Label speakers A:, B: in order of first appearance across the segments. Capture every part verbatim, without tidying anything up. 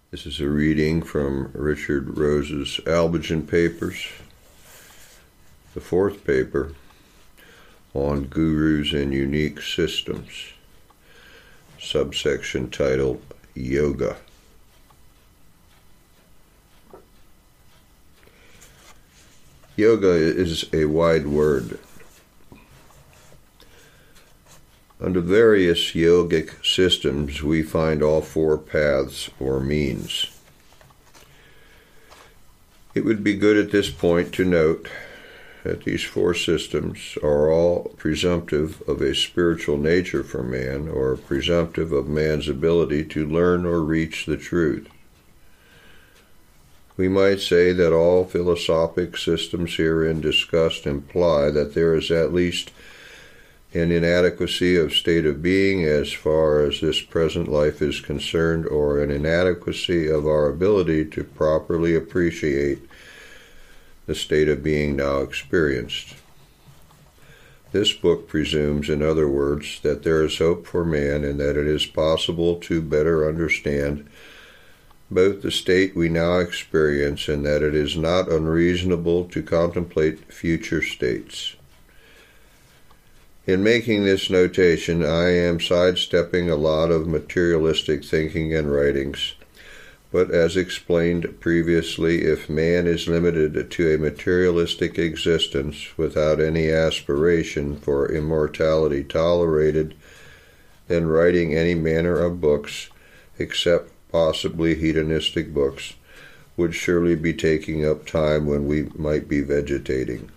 A: This is a reading from Richard Rose's Albigen Papers, the fourth paper on Gurus and Unique Systems, subsection titled Yoga. Yoga is a wide word. Under various yogic systems, we find all four paths or means. It would be good at this point to note that these four systems are all presumptive of a spiritual nature for man, or presumptive of man's ability to learn or reach the truth. We might say that all philosophic systems herein discussed imply that there is at least an inadequacy of state of being as far as this present life is concerned, or an inadequacy of our ability to properly appreciate the state of being now experienced. This book presumes, in other words, that there is hope for man and that it is possible to better understand both the state we now experience and that it is not unreasonable to contemplate future states. In making this notation, I am sidestepping a lot of materialistic thinking and writings, but as explained previously, if man is limited to a materialistic existence without any aspiration for immortality tolerated, then writing any manner of books, except possibly hedonistic books, would surely be taking up time when we might be vegetating.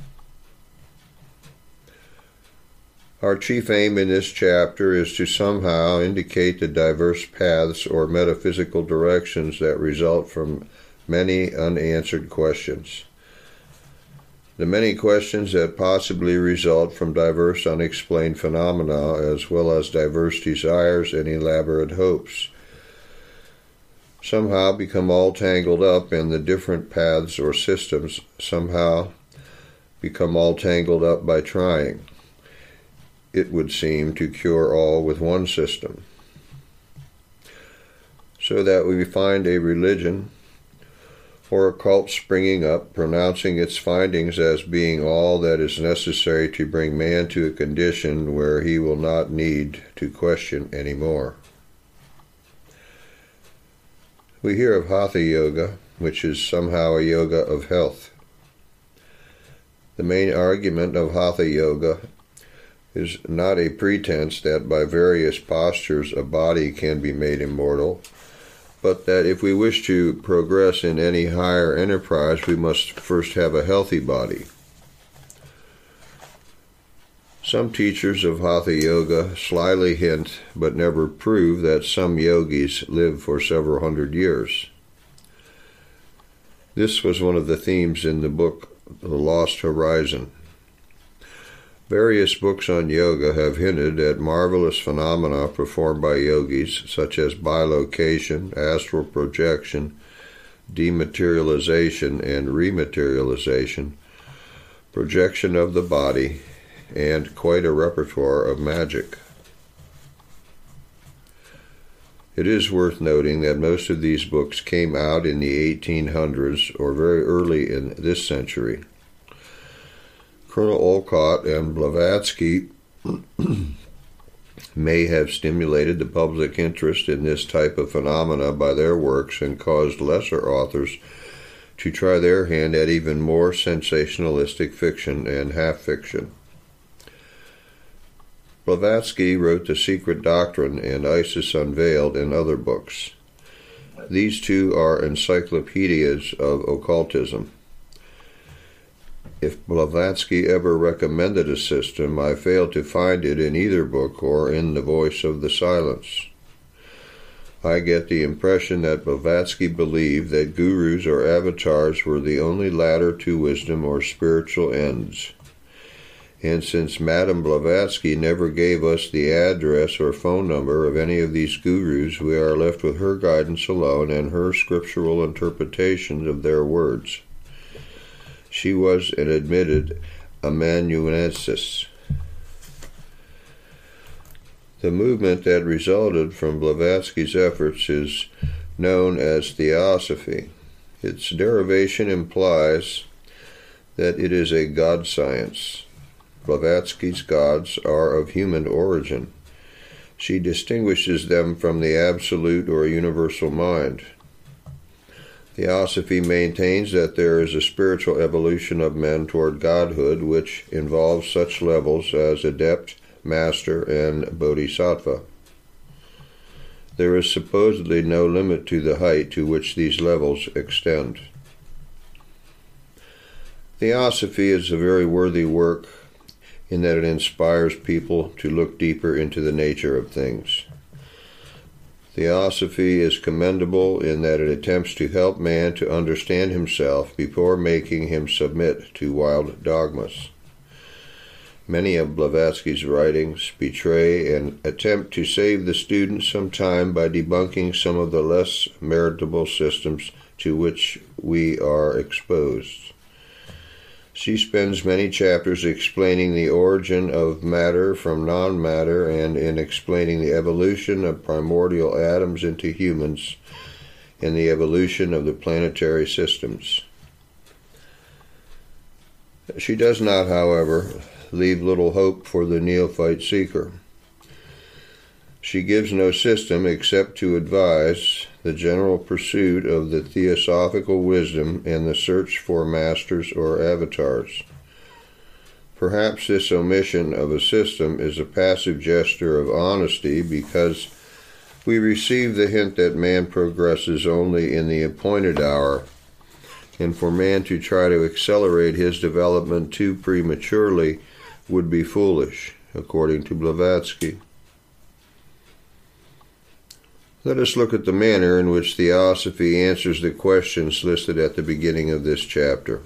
A: Our chief aim in this chapter is to somehow indicate the diverse paths or metaphysical directions that result from many unanswered questions. The many questions that possibly result from diverse unexplained phenomena, as well as diverse desires and elaborate hopes, somehow become all tangled up, and the different paths or systems somehow become all tangled up by trying, it would seem, to cure all with one system, so that we find a religion or a cult springing up, pronouncing its findings as being all that is necessary to bring man to a condition where he will not need to question any more. We hear of Hatha Yoga, which is somehow a yoga of health. The main argument of Hatha Yoga is not a pretense that by various postures a body can be made immortal, but that if we wish to progress in any higher enterprise, we must first have a healthy body. Some teachers of Hatha Yoga slyly hint, but never prove, that some yogis live for several hundred years. This was one of the themes in the book The Lost Horizon. Various books on yoga have hinted at marvelous phenomena performed by yogis, such as bilocation, astral projection, dematerialization and rematerialization, projection of the body, and quite a repertoire of magic. It is worth noting that most of these books came out in the eighteen hundreds or very early in this century. Colonel Olcott and Blavatsky may have stimulated the public interest in this type of phenomena by their works and caused lesser authors to try their hand at even more sensationalistic fiction and half-fiction. Blavatsky wrote The Secret Doctrine and Isis Unveiled and other books. These two are encyclopedias of occultism. If Blavatsky ever recommended a system, I failed to find it in either book or in The Voice of the Silence. I get the impression that Blavatsky believed that gurus or avatars were the only ladder to wisdom or spiritual ends. And since Madame Blavatsky never gave us the address or phone number of any of these gurus, we are left with her guidance alone and her scriptural interpretations of their words. She was an admitted amanuensis. The movement that resulted from Blavatsky's efforts is known as Theosophy. Its derivation implies that it is a God science. Blavatsky's gods are of human origin. She distinguishes them from the absolute or universal mind. Theosophy maintains that there is a spiritual evolution of men toward godhood which involves such levels as adept, master, and bodhisattva. There is supposedly no limit to the height to which these levels extend. Theosophy is a very worthy work in that it inspires people to look deeper into the nature of things. Theosophy is commendable in that it attempts to help man to understand himself before making him submit to wild dogmas. Many of Blavatsky's writings betray an attempt to save the student some time by debunking some of the less meritable systems to which we are exposed. She spends many chapters explaining the origin of matter from non-matter and in explaining the evolution of primordial atoms into humans and the evolution of the planetary systems. She does not, however, leave little hope for the neophyte seeker. She gives no system except to advise the general pursuit of the theosophical wisdom and the search for masters or avatars. Perhaps this omission of a system is a passive gesture of honesty because we receive the hint that man progresses only in the appointed hour, and for man to try to accelerate his development too prematurely would be foolish, according to Blavatsky. Let us look at the manner in which Theosophy answers the questions listed at the beginning of this chapter.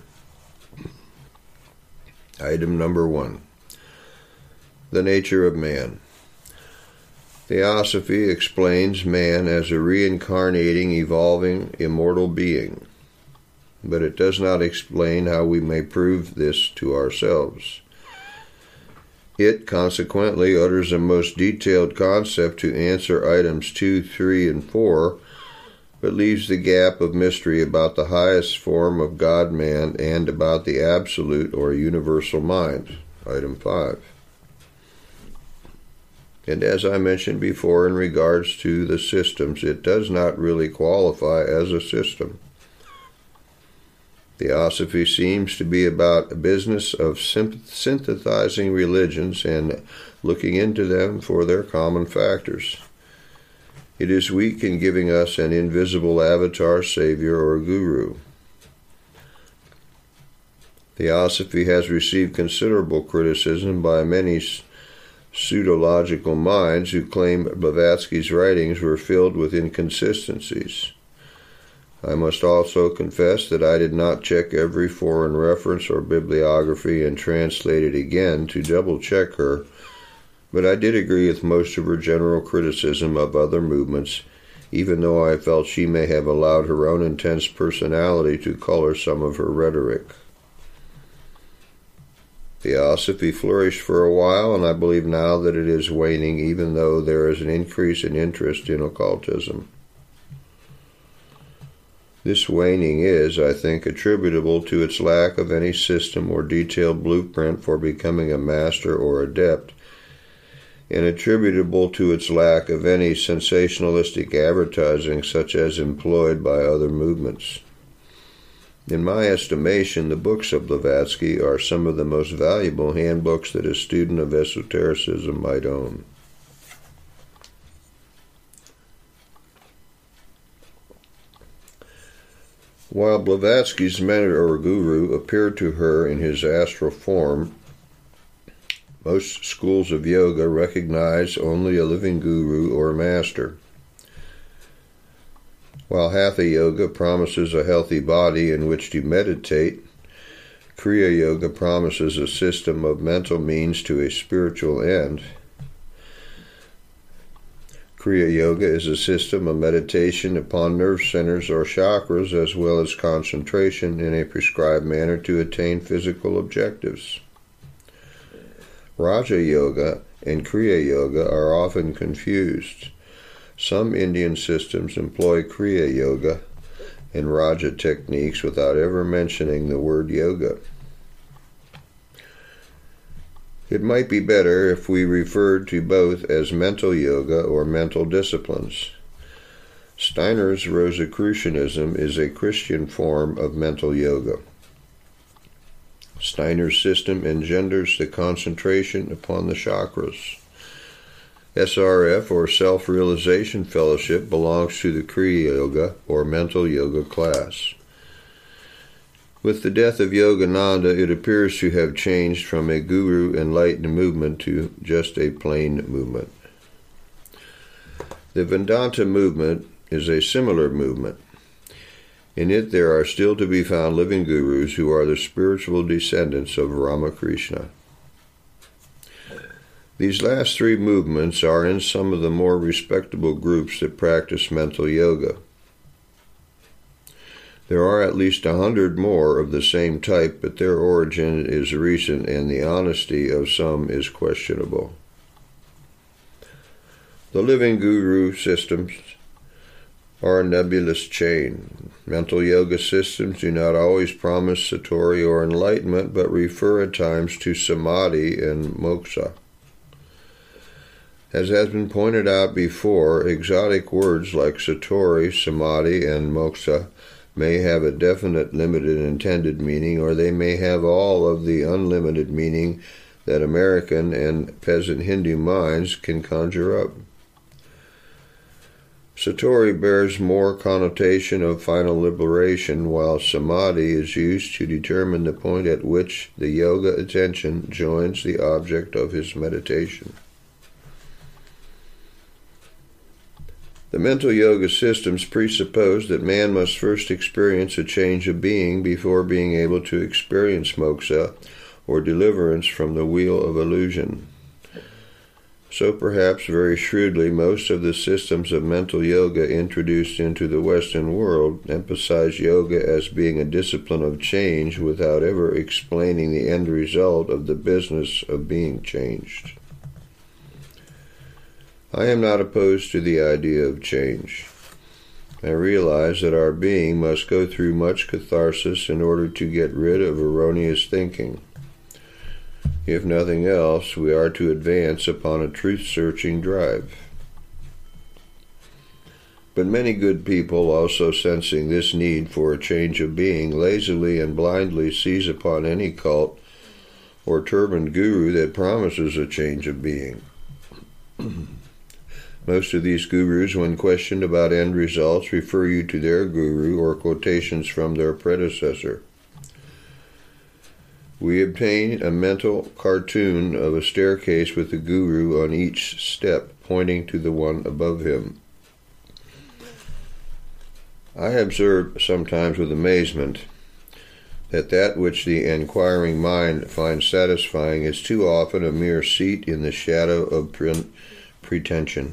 A: Item number one. The nature of man. Theosophy explains man as a reincarnating, evolving, immortal being, but it does not explain how we may prove this to ourselves. It, consequently, utters a most detailed concept to answer items two, three, and four, but leaves the gap of mystery about the highest form of God-man and about the absolute or universal mind, item five. And as I mentioned before in regards to the systems, it does not really qualify as a system. Theosophy seems to be about a business of synthesizing religions and looking into them for their common factors. It is weak in giving us an invisible avatar, savior, or guru. Theosophy has received considerable criticism by many pseudological minds who claim Blavatsky's writings were filled with inconsistencies. I must also confess that I did not check every foreign reference or bibliography and translate it again to double-check her, but I did agree with most of her general criticism of other movements, even though I felt she may have allowed her own intense personality to color some of her rhetoric. Theosophy flourished for a while, and I believe now that it is waning, even though there is an increase in interest in occultism. This waning is, I think, attributable to its lack of any system or detailed blueprint for becoming a master or adept, and attributable to its lack of any sensationalistic advertising such as employed by other movements. In my estimation, the books of Blavatsky are some of the most valuable handbooks that a student of esotericism might own. While Blavatsky's mentor or guru appeared to her in his astral form, most schools of yoga recognize only a living guru or master. While Hatha Yoga promises a healthy body in which to meditate, Kriya Yoga promises a system of mental means to a spiritual end. Kriya Yoga is a system of meditation upon nerve centers or chakras as well as concentration in a prescribed manner to attain physical objectives. Raja Yoga and Kriya Yoga are often confused. Some Indian systems employ Kriya Yoga and Raja techniques without ever mentioning the word yoga. It might be better if we referred to both as mental yoga or mental disciplines. Steiner's Rosicrucianism is a Christian form of mental yoga. Steiner's system engenders the concentration upon the chakras. S R F, or Self-Realization Fellowship, belongs to the Kriya Yoga, or mental yoga class. With the death of Yogananda, it appears to have changed from a guru enlightened movement to just a plain movement. The Vedanta movement is a similar movement. In it there are still to be found living gurus who are the spiritual descendants of Ramakrishna. These last three movements are in some of the more respectable groups that practice mental yoga. There are at least a hundred more of the same type, but their origin is recent and the honesty of some is questionable. The living guru systems are a nebulous chain. Mental yoga systems do not always promise satori or enlightenment, but refer at times to samadhi and moksha. As has been pointed out before, exotic words like satori, samadhi, and moksha may have a definite limited intended meaning, or they may have all of the unlimited meaning that American and peasant Hindu minds can conjure up. Satori bears more connotation of final liberation, while samadhi is used to determine the point at which the yoga attention joins the object of his meditation. The mental yoga systems presuppose that man must first experience a change of being before being able to experience moksha, or deliverance from the wheel of illusion. So perhaps very shrewdly, most of the systems of mental yoga introduced into the Western world emphasize yoga as being a discipline of change without ever explaining the end result of the business of being changed. I am not opposed to the idea of change. I realize that our being must go through much catharsis in order to get rid of erroneous thinking. If nothing else, we are to advance upon a truth-searching drive. But many good people, also sensing this need for a change of being, lazily and blindly seize upon any cult or turbaned guru that promises a change of being. Most of these gurus, when questioned about end results, refer you to their guru or quotations from their predecessor. We obtain a mental cartoon of a staircase with the guru on each step, pointing to the one above him. I observe sometimes with amazement that that which the inquiring mind finds satisfying is too often a mere seat in the shadow of pre- pretension.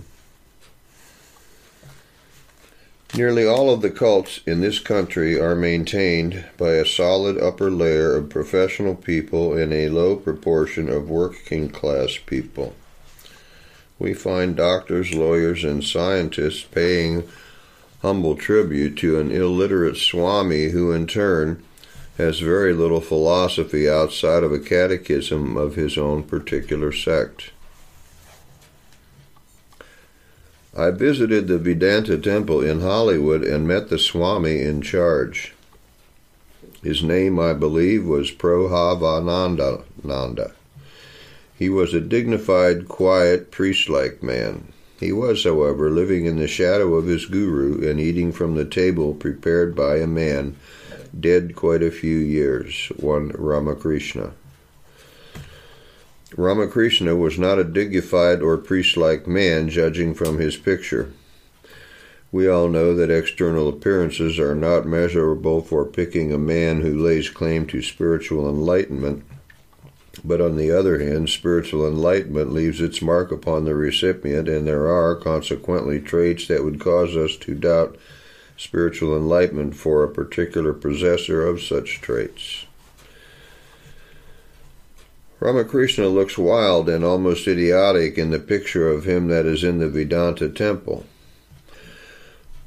A: Nearly all of the cults in this country are maintained by a solid upper layer of professional people and a low proportion of working-class people. We find doctors, lawyers, and scientists paying humble tribute to an illiterate Swami who, in turn, has very little philosophy outside of a catechism of his own particular sect. I visited the Vedanta temple in Hollywood and met the Swami in charge. His name, I believe, was Prabhavananda Nanda. He was a dignified, quiet, priest-like man. He was, however, living in the shadow of his guru and eating from the table prepared by a man dead quite a few years, one Ramakrishna. Ramakrishna was not a dignified or priest-like man, judging from his picture. We all know that external appearances are not measurable for picking a man who lays claim to spiritual enlightenment, but on the other hand, spiritual enlightenment leaves its mark upon the recipient, and there are, consequently, traits that would cause us to doubt spiritual enlightenment for a particular possessor of such traits. Ramakrishna looks wild and almost idiotic in the picture of him that is in the Vedanta temple.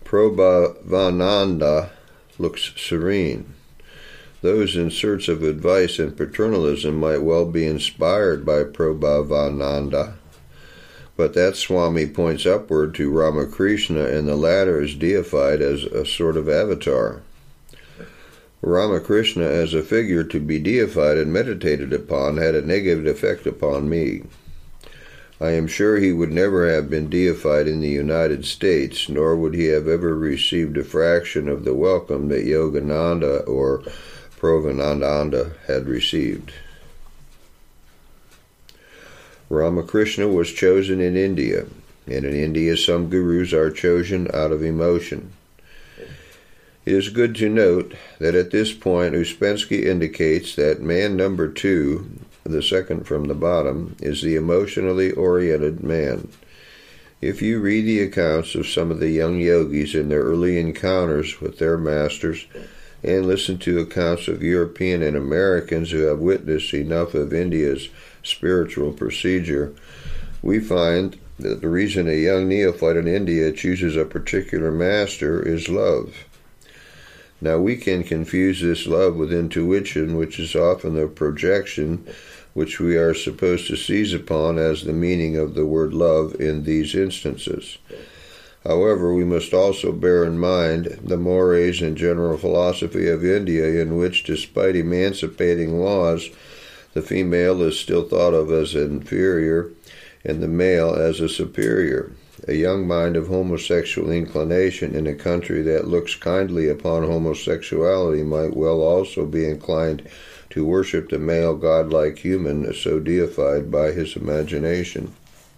A: Prabhavananda looks serene. Those in search of advice and paternalism might well be inspired by Prabhavananda, but that Swami points upward to Ramakrishna, and the latter is deified as a sort of avatar. Ramakrishna, as a figure to be deified and meditated upon, had a negative effect upon me. I am sure he would never have been deified in the United States, nor would he have ever received a fraction of the welcome that Yogananda or Prabhavananda had received. Ramakrishna was chosen in India, and in India some gurus are chosen out of emotion. It is good to note that at this point Uspensky indicates that man number two, the second from the bottom, is the emotionally oriented man. If you read the accounts of some of the young yogis in their early encounters with their masters, and listen to accounts of European and Americans who have witnessed enough of India's spiritual procedure, we find that the reason a young neophyte in India chooses a particular master is love. Now we can confuse this love with intuition, which is often the projection which we are supposed to seize upon as the meaning of the word love in these instances. However, we must also bear in mind the mores and general philosophy of India, in which, despite emancipating laws, the female is still thought of as inferior and the male as a superior. A young mind of homosexual inclination in a country that looks kindly upon homosexuality might well also be inclined to worship the male godlike human so deified by his imagination.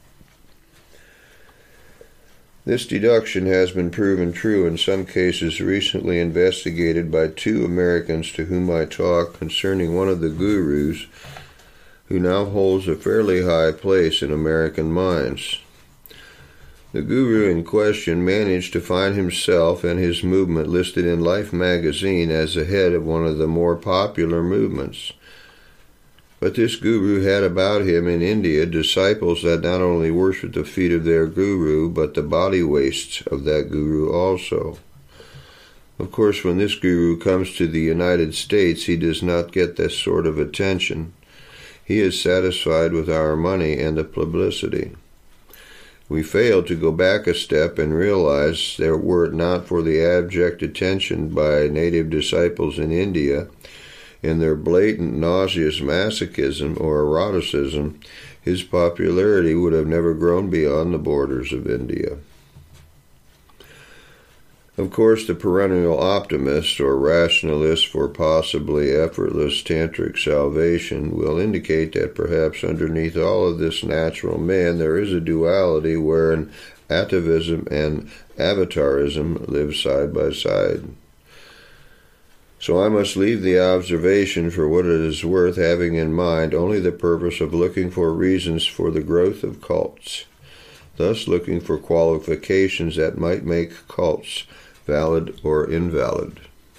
A: This deduction has been proven true in some cases recently investigated by two Americans to whom I talked concerning one of the gurus who now holds a fairly high place in American minds. The guru in question managed to find himself and his movement listed in Life magazine as the head of one of the more popular movements. But this guru had about him in India disciples that not only worshiped the feet of their guru, but the body wastes of that guru also. Of course, when this guru comes to the United States, he does not get this sort of attention. He is satisfied with our money and the publicity. We fail to go back a step and realize that were it not for the abject attention by native disciples in India, in their blatant nauseous masochism or eroticism, his popularity would have never grown beyond the borders of India. Of course, the perennial optimist or rationalist for possibly effortless tantric salvation will indicate that perhaps underneath all of this natural man there is a duality wherein atavism and avatarism live side by side. So I must leave the observation for what it is worth, having in mind only the purpose of looking for reasons for the growth of cults, thus looking for qualifications that might make cults valid or invalid.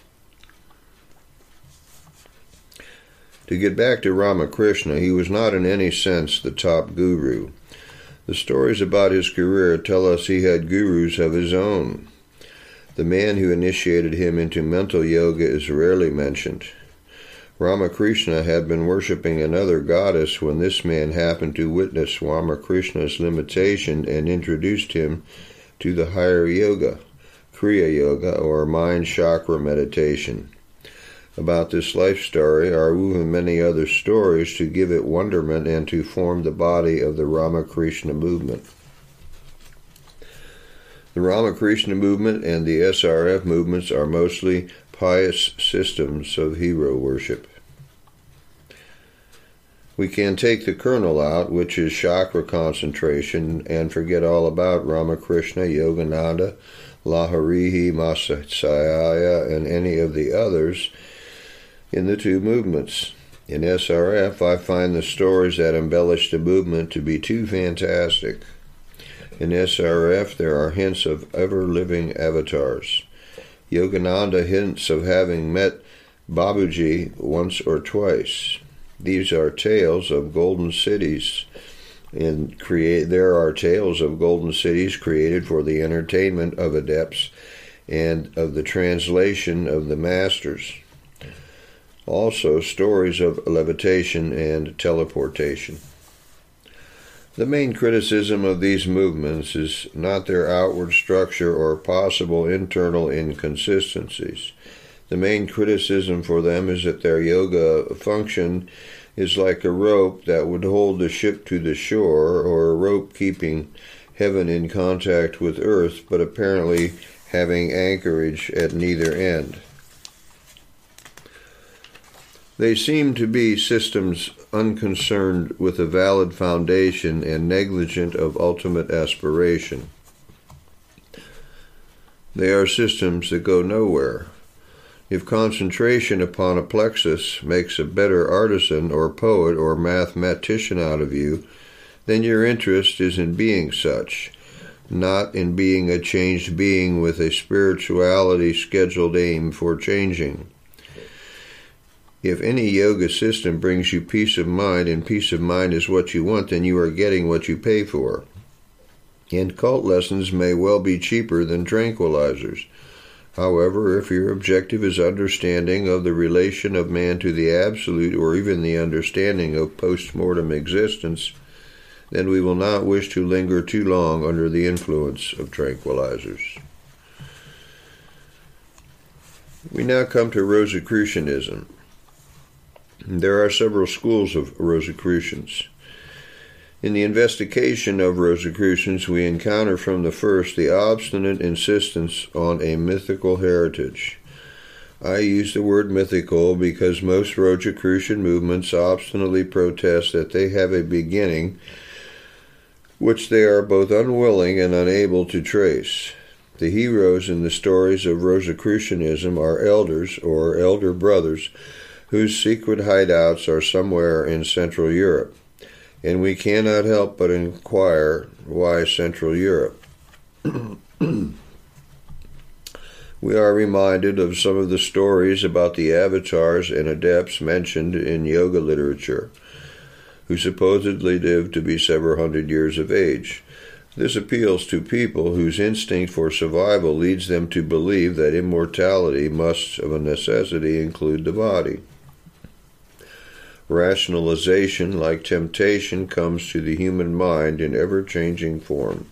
A: To get back to Ramakrishna, he was not in any sense the top guru. The stories about his career tell us he had gurus of his own. The man who initiated him into mental yoga is rarely mentioned. Ramakrishna had been worshipping another goddess when this man happened to witness Ramakrishna's limitation and introduced him to the higher yoga, Kriya Yoga, or mind chakra meditation. About this life story are woven many other stories to give it wonderment and to form the body of the Ramakrishna movement. The Ramakrishna movement and the S R F movements are mostly pious systems of hero worship. We can take the kernel out, which is chakra concentration, and forget all about Ramakrishna, Yogananda, Laharihi, Mahasaya, and any of the others in the two movements. In S R F, I find the stories that embellish the movement to be too fantastic. In S R F, there are hints of ever-living avatars. Yogananda hints of having met Babuji once or twice. These are tales of golden cities, and create. There are tales of golden cities created for the entertainment of adepts and of the translation of the masters. Also, stories of levitation and teleportation. The main criticism of these movements is not their outward structure or possible internal inconsistencies. The main criticism for them is that their yoga function is like a rope that would hold the ship to the shore, or a rope keeping heaven in contact with earth, but apparently having anchorage at neither end. They seem to be systems unconcerned with a valid foundation and negligent of ultimate aspiration. They are systems that go nowhere. If concentration upon a plexus makes a better artisan or poet or mathematician out of you, then your interest is in being such, not in being a changed being with a spirituality scheduled aim for changing. If any yoga system brings you peace of mind, and peace of mind is what you want, then you are getting what you pay for. And cult lessons may well be cheaper than tranquilizers. However, if your objective is understanding of the relation of man to the absolute, or even the understanding of post-mortem existence, then we will not wish to linger too long under the influence of tranquilizers. We now come to Rosicrucianism. There are several schools of Rosicrucians. In the investigation of Rosicrucians, we encounter from the first the obstinate insistence on a mythical heritage. I use the word mythical because most Rosicrucian movements obstinately protest that they have a beginning which they are both unwilling and unable to trace. The heroes in the stories of Rosicrucianism are elders or elder brothers whose secret hideouts are somewhere in Central Europe. And we cannot help but inquire, why Central Europe? We are reminded of some of the stories about the avatars and adepts mentioned in yoga literature, who supposedly lived to be several hundred years of age. This appeals to people whose instinct for survival leads them to believe that immortality must, of a necessity, include the body. Rationalization, like temptation, comes to the human mind in ever-changing form.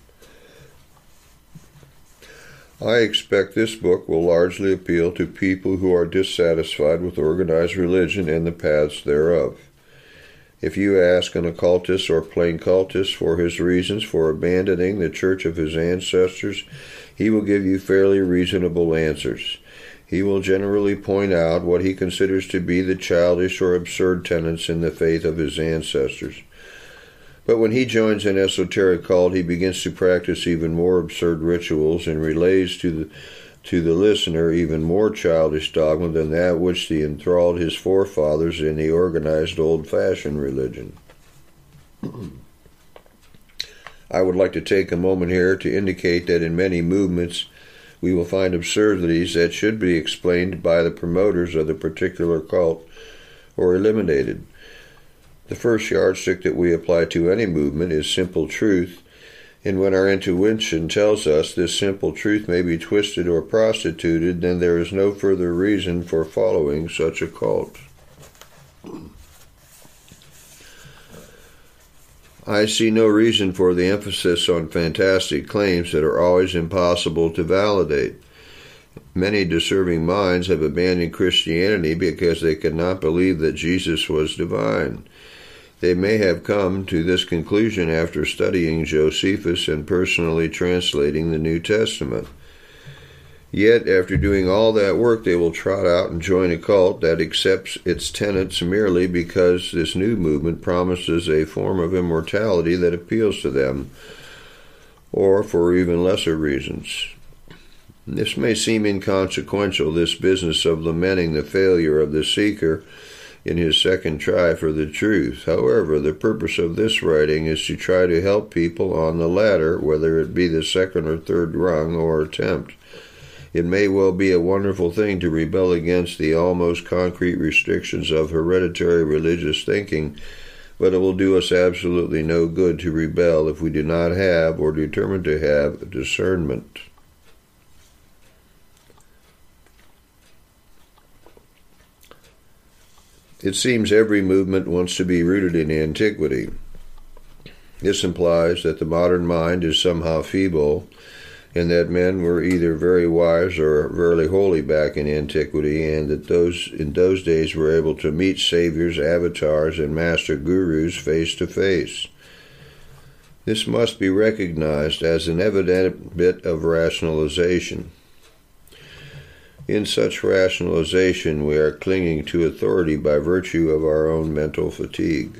A: I expect this book will largely appeal to people who are dissatisfied with organized religion and the paths thereof. If you ask an occultist or plain cultist for his reasons for abandoning the church of his ancestors, he will give you fairly reasonable answers. He will generally point out what he considers to be the childish or absurd tenets in the faith of his ancestors. But when he joins an esoteric cult, he begins to practice even more absurd rituals and relays to the, to the listener even more childish dogma than that which the enthralled his forefathers in the organized old-fashioned religion. I would like to take a moment here to indicate that in many movements we will find absurdities that should be explained by the promoters of the particular cult or eliminated. The first yardstick that we apply to any movement is simple truth, and when our intuition tells us this simple truth may be twisted or prostituted, then there is no further reason for following such a cult. I see no reason for the emphasis on fantastic claims that are always impossible to validate. Many deserving minds have abandoned Christianity because they could not believe that Jesus was divine. They may have come to this conclusion after studying Josephus and personally translating the New Testament. Yet, after doing all that work, they will trot out and join a cult that accepts its tenets merely because this new movement promises a form of immortality that appeals to them, or for even lesser reasons. This may seem inconsequential, this business of lamenting the failure of the seeker in his second try for the truth. However, the purpose of this writing is to try to help people on the ladder, whether it be the second or third rung or attempt. It may well be a wonderful thing to rebel against the almost concrete restrictions of hereditary religious thinking, but it will do us absolutely no good to rebel if we do not have, or determine to have, discernment. It seems every movement wants to be rooted in antiquity. This implies that the modern mind is somehow feeble, and that men were either very wise or very holy back in antiquity, and that those in those days were able to meet saviors, avatars, and master gurus face to face. This must be recognized as an evident bit of rationalization. In such rationalization, we are clinging to authority by virtue of our own mental fatigue.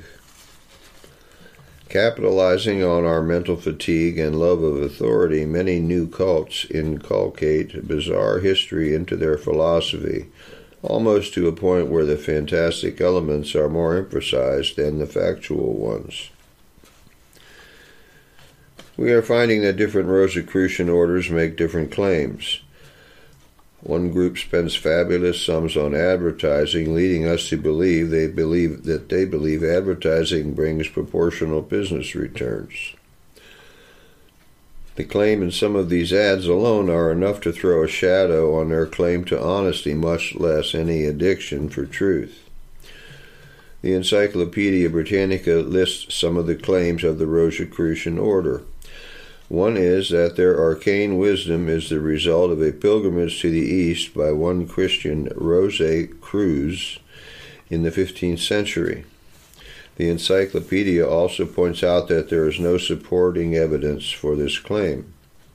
A: Capitalizing on our mental fatigue and love of authority, many new cults inculcate bizarre history into their philosophy, almost to a point where the fantastic elements are more emphasized than the factual ones. We are finding that different Rosicrucian orders make different claims. One group spends fabulous sums on advertising, leading us to believe they believe that they believe advertising brings proportional business returns. The claim in some of these ads alone are enough to throw a shadow on their claim to honesty, much less any addiction for truth. The Encyclopedia Britannica lists some of the claims of the Rosicrucian order. One is that their arcane wisdom is the result of a pilgrimage to the East by one Christian Rose Cruz in the fifteenth century. The encyclopedia also points out that there is no supporting evidence for this claim.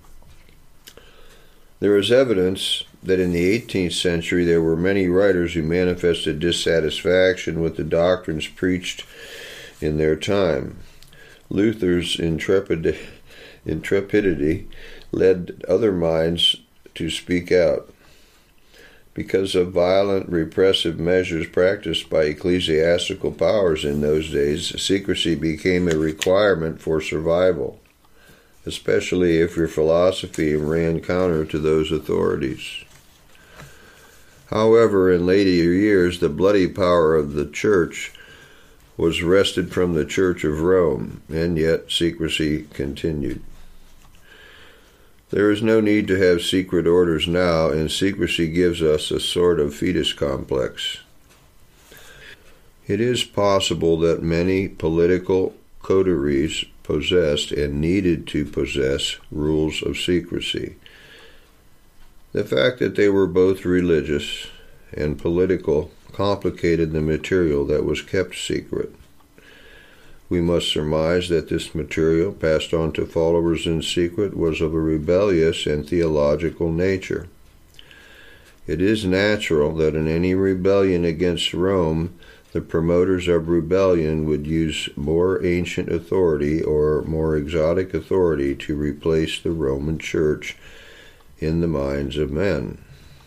A: There is evidence that in the eighteenth century there were many writers who manifested dissatisfaction with the doctrines preached in their time. Luther's intrepid Intrepidity led other minds to speak out. Because of violent repressive measures practiced by ecclesiastical powers in those days, secrecy became a requirement for survival, especially if your philosophy ran counter to those authorities. However, in later years, the bloody power of the Church was wrested from the Church of Rome, and yet secrecy continued. There is no need to have secret orders now, and secrecy gives us a sort of fetus complex. It is possible that many political coteries possessed and needed to possess rules of secrecy. The fact that they were both religious and political complicated the material that was kept secret. We must surmise that this material, passed on to followers in secret, was of a rebellious and theological nature. It is natural that in any rebellion against Rome, the promoters of rebellion would use more ancient authority or more exotic authority to replace the Roman Church in the minds of men.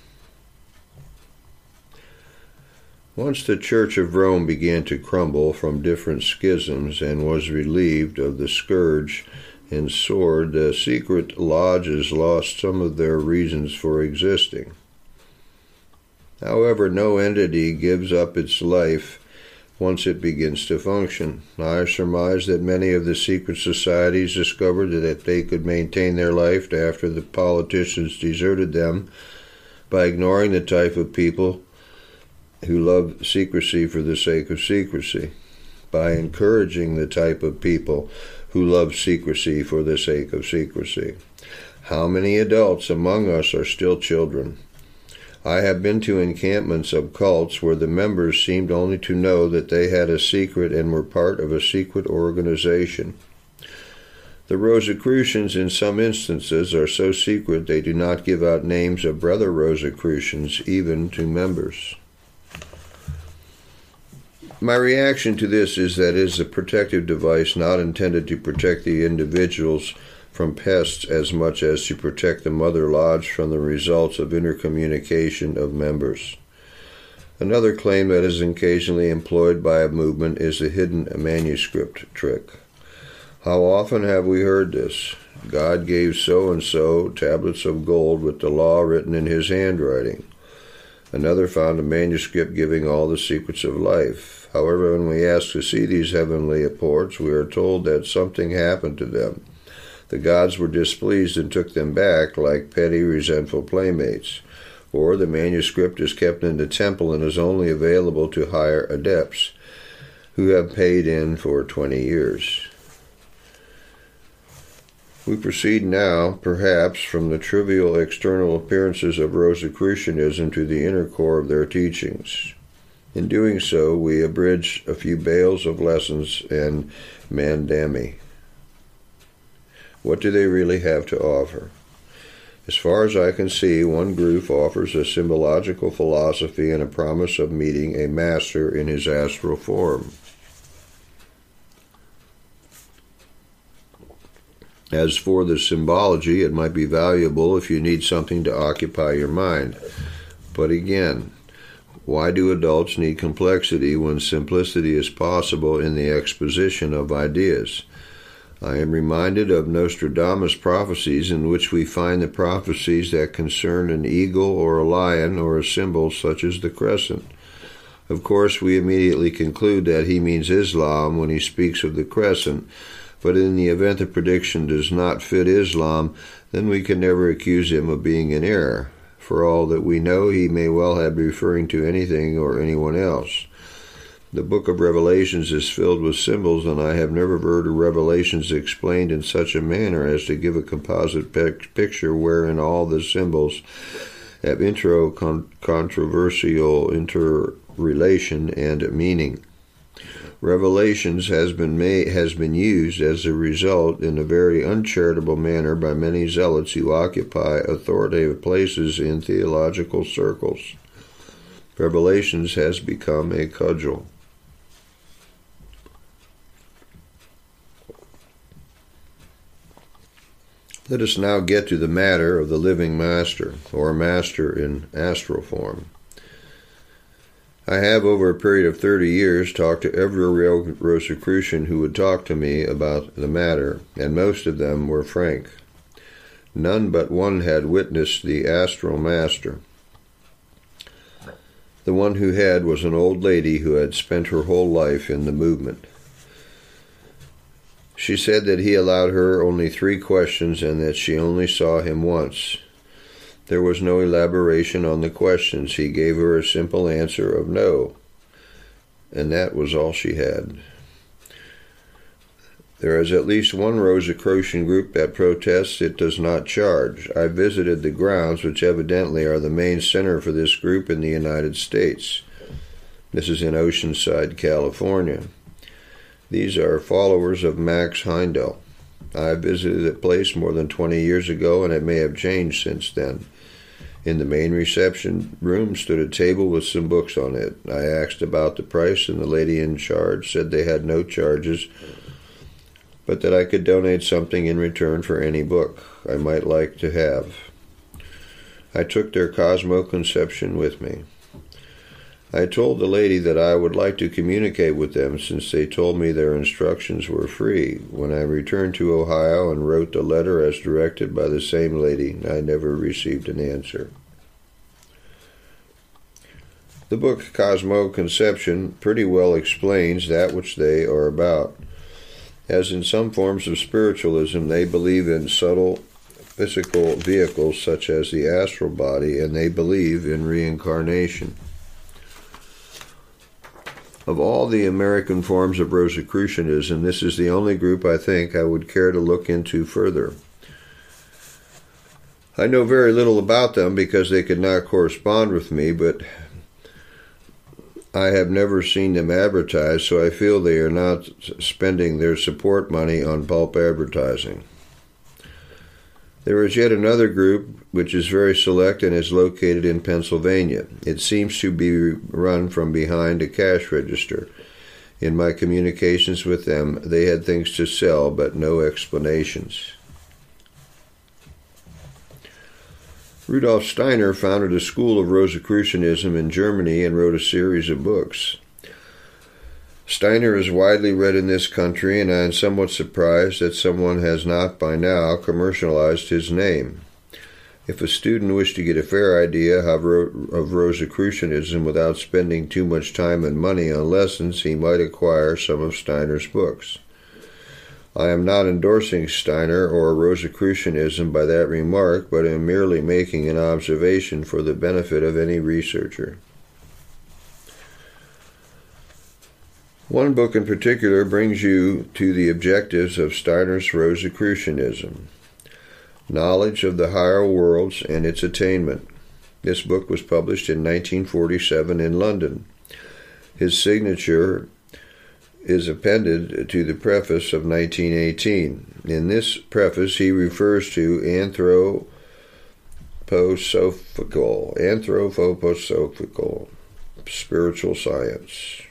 A: Once the Church of Rome began to crumble from different schisms and was relieved of the scourge and sword, the secret lodges lost some of their reasons for existing. However, no entity gives up its life once it begins to function. I surmise that many of the secret societies discovered that they could maintain their life after the politicians deserted them by ignoring the type of people who love secrecy for the sake of secrecy, by encouraging the type of people who love secrecy for the sake of secrecy. How many adults among us are still children? I have been to encampments of cults where the members seemed only to know that they had a secret and were part of a secret organization. The Rosicrucians in some instances are so secret they do not give out names of brother Rosicrucians even to members. My reaction to this is that it is a protective device not intended to protect the individuals from pests as much as to protect the Mother Lodge from the results of intercommunication of members. Another claim that is occasionally employed by a movement is the hidden manuscript trick. How often have we heard this? God gave so-and-so tablets of gold with the law written in his handwriting. Another found a manuscript giving all the secrets of life. However, when we ask to see these heavenly reports, we are told that something happened to them. The gods were displeased and took them back like petty, resentful playmates. or the manuscript is kept in the temple and is only available to higher adepts who have paid in for twenty years. We proceed now, perhaps, from the trivial external appearances of Rosicrucianism to the inner core of their teachings. In doing so, we abridge a few bales of lessons and mandami. What do they really have to offer? As far as I can see, one group offers a symbological philosophy and a promise of meeting a master in his astral form. As for the symbology, it might be valuable if you need something to occupy your mind. But again, why do adults need complexity when simplicity is possible in the exposition of ideas? I am reminded of Nostradamus' prophecies, in which we find the prophecies that concern an eagle or a lion or a symbol such as the crescent. Of course, we immediately conclude that he means Islam when he speaks of the crescent, but in the event the prediction does not fit Islam, then we can never accuse him of being in error. For all that we know, he may well have been referring to anything or anyone else. The book of Revelations is filled with symbols, and I have never heard of Revelations explained in such a manner as to give a composite picture wherein all the symbols have intro con- controversial interrelation and meaning. Revelations has been made, has been used as a result in a very uncharitable manner by many zealots who occupy authoritative places in theological circles. Revelations has become a cudgel. Let us now get to the matter of the living master, or master in astral form. I have, over a period of thirty years, talked to every Rosicrucian who would talk to me about the matter, and most of them were frank. None but one had witnessed the astral master. The one who had was an old lady who had spent her whole life in the movement. She said that he allowed her only three questions and that she only saw him once. There was no elaboration on the questions. He gave her a simple answer of no, and that was all she had. There is at least one Rosicrucian group that protests it does not charge. I visited the grounds, which evidently are the main center for this group in the United States. This is in Oceanside, California. These are followers of Max Heindel. I visited the place more than twenty years ago, and it may have changed since then. In the main reception room stood a table with some books on it. I asked about the price, and the lady in charge said they had no charges, but that I could donate something in return for any book I might like to have. I took their Cosmo Conception with me. I told the lady that I would like to communicate with them, since they told me their instructions were free. When I returned to Ohio and wrote the letter as directed by the same lady, I never received an answer. The book Cosmo Conception pretty well explains that which they are about. As in some forms of spiritualism, they believe in subtle physical vehicles such as the astral body, and they believe in reincarnation. Of all the American forms of Rosicrucianism, this is the only group I think I would care to look into further. I know very little about them because they could not correspond with me, but I have never seen them advertised, so I feel they are not spending their support money on pulp advertising. There is yet another group which is very select and is located in Pennsylvania. It seems to be run from behind a cash register. In my communications with them, they had things to sell, but no explanations. Rudolf Steiner founded a school of Rosicrucianism in Germany and wrote a series of books. Steiner is widely read in this country, and I am somewhat surprised that someone has not by now commercialized his name. If a student wished to get a fair idea of Rosicrucianism without spending too much time and money on lessons, he might acquire some of Steiner's books. I am not endorsing Steiner or Rosicrucianism by that remark, but am merely making an observation for the benefit of any researcher. One book in particular brings you to the objectives of Steiner's Rosicrucianism, Knowledge of the Higher Worlds and Its Attainment. This book was published in nineteen forty-seven in London. His signature is appended to the preface of nineteen eighteen. In this preface, he refers to anthroposophical, anthroposophical spiritual science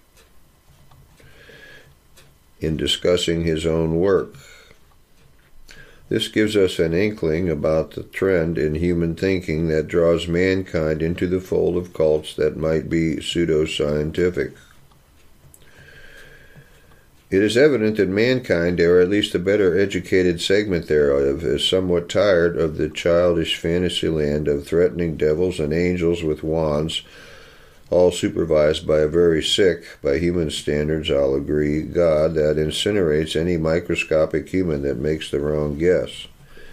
A: in discussing his own work. This gives us an inkling about the trend in human thinking that draws mankind into the fold of cults that might be pseudoscientific. It is evident that mankind, or at least a better educated segment thereof, is somewhat tired of the childish fantasy land of threatening devils and angels with wands, all supervised by a very sick, by human standards I'll agree, God that incinerates any microscopic human that makes the wrong guess.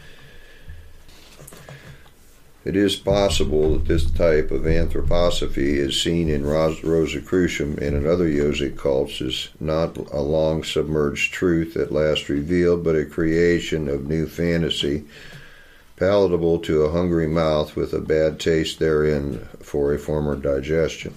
A: It is possible that this type of anthroposophy is seen in Ros- Rosicrucian and in other Yogic cults is not a long-submerged truth at last revealed, but a creation of new fantasy, palatable to a hungry mouth with a bad taste therein for a former digestion.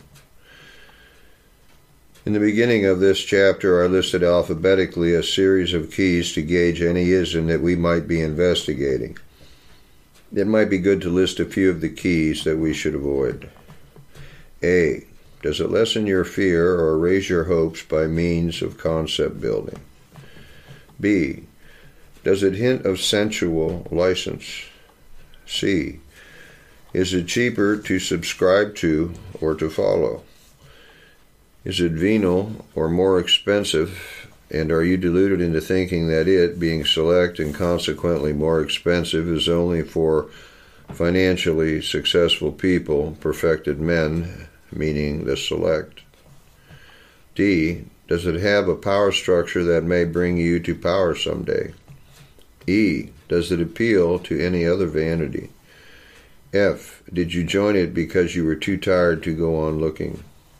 A: In the beginning of this chapter, I listed alphabetically a series of keys to gauge any ism that we might be investigating. It might be good to list a few of the keys that we should avoid. A. Does it lessen your fear or raise your hopes by means of concept building? B. Does it hint of sensual license? C. Is it cheaper to subscribe to or to follow? Is it venal or more expensive? And are you deluded into thinking that it, being select and consequently more expensive, is only for financially successful people, perfected men, meaning the select? D. Does it have a power structure that may bring you to power someday? E. Does it appeal to any other vanity? F. Did you join it because you were too tired to go on looking?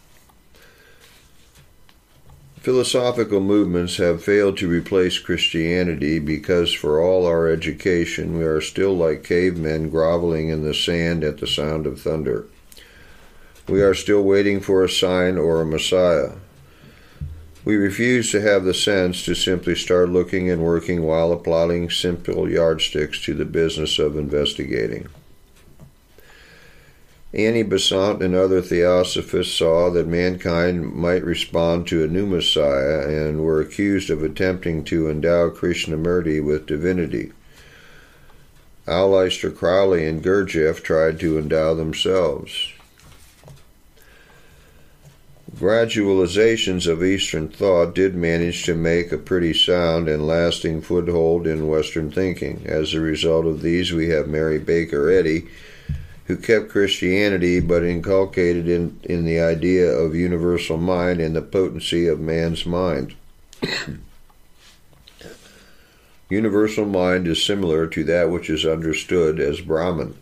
A: Philosophical movements have failed to replace Christianity because for all our education we are still like cavemen groveling in the sand at the sound of thunder. We are still waiting for a sign or a Messiah. We refuse to have the sense to simply start looking and working while applying simple yardsticks to the business of investigating. Annie Besant and other theosophists saw that mankind might respond to a new Messiah and were accused of attempting to endow Krishnamurti with divinity. Aleister Crowley and Gurdjieff tried to endow themselves. Gradualizations of Eastern thought did manage to make a pretty sound and lasting foothold in Western thinking. As a result of these, we have Mary Baker Eddy, who kept Christianity but inculcated in, in the idea of universal mind and the potency of man's mind. Universal mind is similar to that which is understood as Brahman.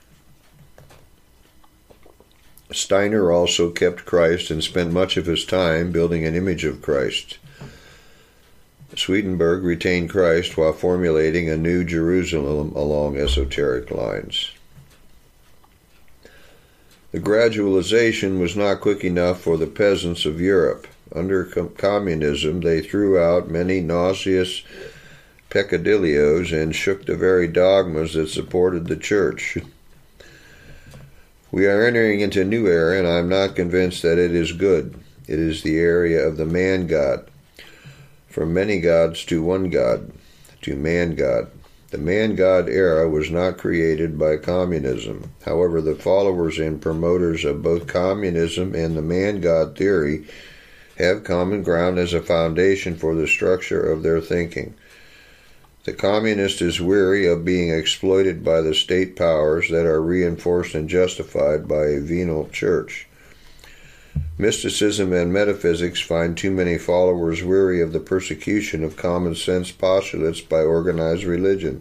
A: Steiner also kept Christ and spent much of his time building an image of Christ. Swedenborg retained Christ while formulating a new Jerusalem along esoteric lines. The gradualization was not quick enough for the peasants of Europe. Under com- communism, they threw out many nauseous peccadilloes and shook the very dogmas that supported the church. We are entering into a new era, and I am not convinced that it is good. It is the area of the man-god. From many gods to one god, to man-god. The man-god era was not created by communism. However, the followers and promoters of both communism and the man-god theory have common ground as a foundation for the structure of their thinking. The communist is weary of being exploited by the state powers that are reinforced and justified by a venal church. Mysticism and metaphysics find too many followers weary of the persecution of common sense postulates by organized religion.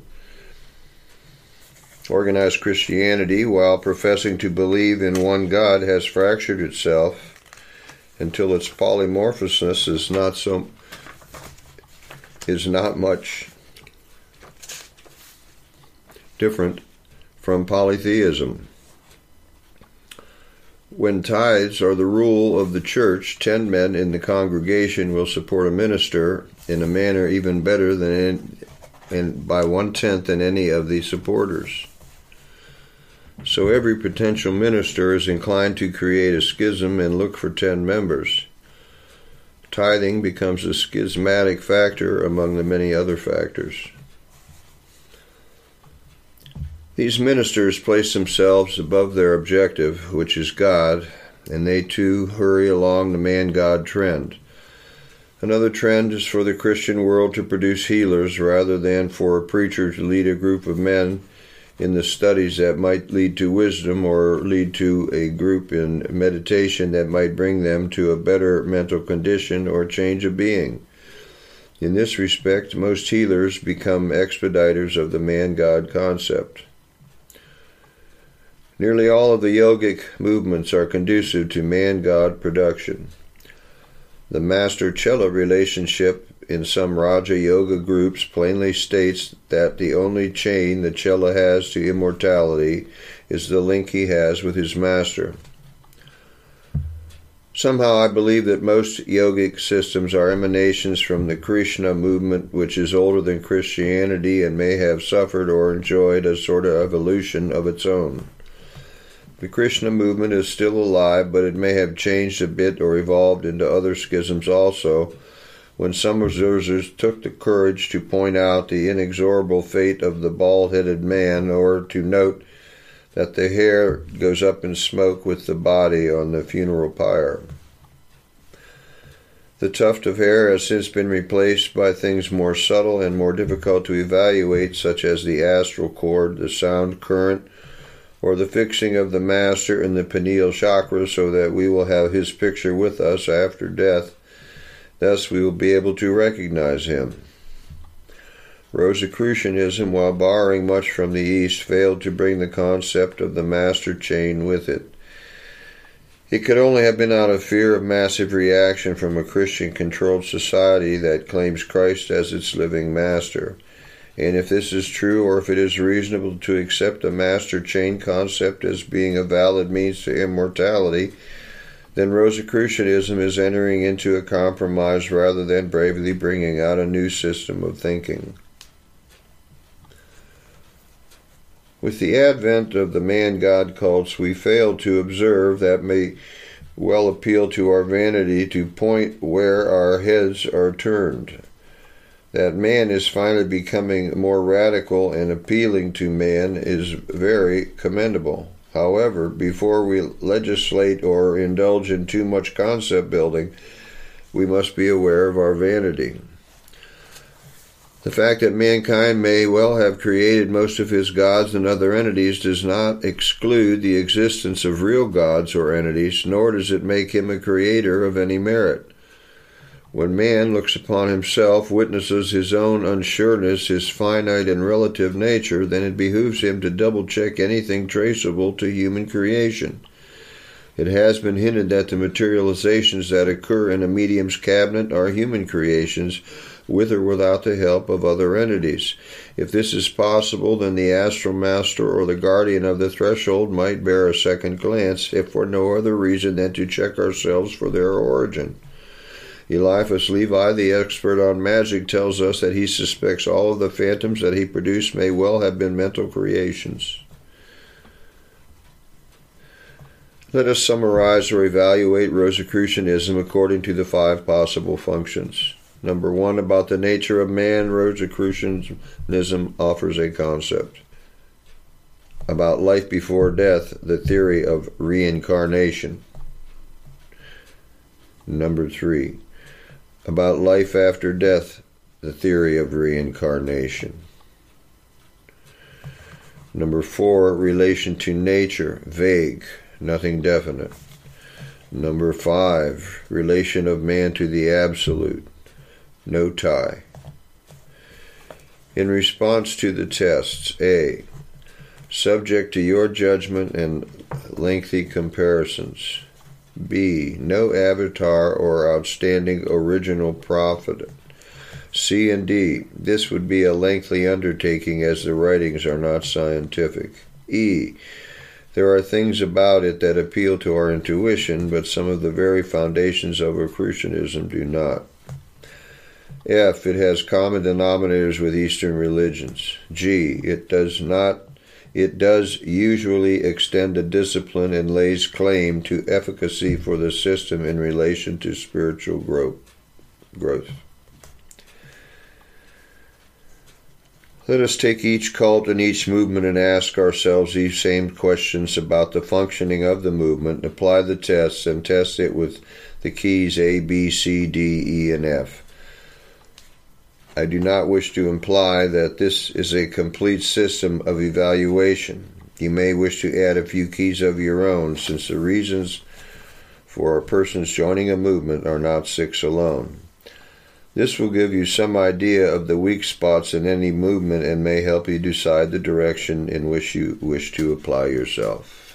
A: Organized Christianity, while professing to believe in one God, has fractured itself until its polymorphousness is not so is not much different from polytheism. When tithes are the rule of the church, ten men in the congregation will support a minister in a manner even better than in, in, by one-tenth than any of the supporters. So every potential minister is inclined to create a schism and look for ten members. Tithing becomes a schismatic factor among the many other factors. These ministers place themselves above their objective, which is God, and they too hurry along the man-God trend. Another trend is for the Christian world to produce healers rather than for a preacher to lead a group of men in the studies that might lead to wisdom or lead to a group in meditation that might bring them to a better mental condition or change of being. In this respect, most healers become expediters of the man-God concept. Nearly all of the yogic movements are conducive to man-God production. The master-cella relationship in some Raja Yoga groups plainly states that the only chain the cella has to immortality is the link he has with his master. Somehow I believe that most yogic systems are emanations from the Krishna movement, which is older than Christianity and may have suffered or enjoyed a sort of evolution of its own. The Krishna movement is still alive, but it may have changed a bit or evolved into other schisms also, when some observers took the courage to point out the inexorable fate of the bald-headed man, or to note that the hair goes up in smoke with the body on the funeral pyre. The tuft of hair has since been replaced by things more subtle and more difficult to evaluate, such as the astral cord, the sound current, or the fixing of the master in the pineal chakra so that we will have his picture with us after death. Thus we will be able to recognize him. Rosicrucianism, while borrowing much from the East, failed to bring the concept of the master chain with it. It could only have been out of fear of massive reaction from a Christian-controlled society that claims Christ as its living master. And if this is true, or if it is reasonable to accept the master chain concept as being a valid means to immortality, then Rosicrucianism is entering into a compromise rather than bravely bringing out a new system of thinking. With the advent of the man-God cults, we fail to observe that may well appeal to our vanity to point where our heads are turned. That man is finally becoming more radical and appealing to man is very commendable. However, before we legislate or indulge in too much concept building, we must be aware of our vanity. The fact that mankind may well have created most of his gods and other entities does not exclude the existence of real gods or entities, nor does it make him a creator of any merit. When man looks upon himself, witnesses his own unsureness, his finite and relative nature, then it behooves him to double-check anything traceable to human creation. It has been hinted that the materializations that occur in a medium's cabinet are human creations, with or without the help of other entities. If this is possible, then the astral master or the guardian of the threshold might bear a second glance, if for no other reason than to check ourselves for their origin. Eliphas Levi, the expert on magic, tells us that he suspects all of the phantoms that he produced may well have been mental creations. Let us summarize or evaluate Rosicrucianism according to the five possible functions. Number one, about the nature of man, Rosicrucianism offers a concept. About life before death, the theory of reincarnation. Number three, about life after death, the theory of reincarnation. Number four, relation to nature, vague, nothing definite. Number five, relation of man to the absolute. No tie. In response to the tests, A, subject to your judgment and lengthy comparisons. B, no avatar or outstanding original prophet. C and D, this would be a lengthy undertaking as the writings are not scientific. E, there are things about it that appeal to our intuition, but some of the very foundations of Rosicrucianism do not. F, it has common denominators with Eastern religions. G, it does not It does usually extend a discipline and lays claim to efficacy for the system in relation to spiritual growth. Let us take each cult and each movement and ask ourselves these same questions about the functioning of the movement, apply the tests, and test it with the keys A, B, C, D, E, and F. I do not wish to imply that this is a complete system of evaluation. You may wish to add a few keys of your own, since the reasons for a person's joining a movement are not six alone. This will give you some idea of the weak spots in any movement and may help you decide the direction in which you wish to apply yourself.